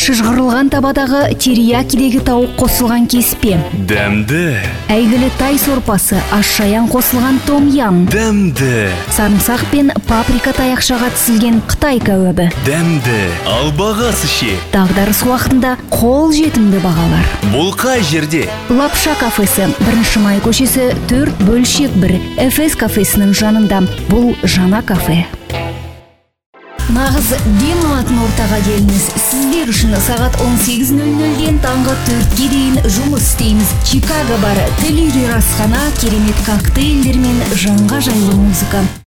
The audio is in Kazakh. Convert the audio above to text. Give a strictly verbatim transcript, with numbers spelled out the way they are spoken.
Шыжғырылған табадағы териякидегі тауық қосылған кеспе. Дәмді. Әйгілі тай сорпасы, ашшаян қосылған том ям. Дәмді. Сарымсақ пен паприка таяқшаға тізілген Қытай кәуабі. Дәмді. Ал бағасы ше? Дағдарыс уақытында қол жетімді бағалар. Бұл қай жерде? Лапша кафесі, бірінші май көшесі төрт бөлшек бір. Эфес кафесінің жанында. Бұл жаңа кафе. Нағыз дем алатын ортаға келіңіз. Сіздер үшін сағат он сегіз нөл нөлден таңғы төртке дейін жұмыс істейміз. Чикаго бар, тіл үйрер асхана, керемет коктейльдер мен жанға жайлы музыка.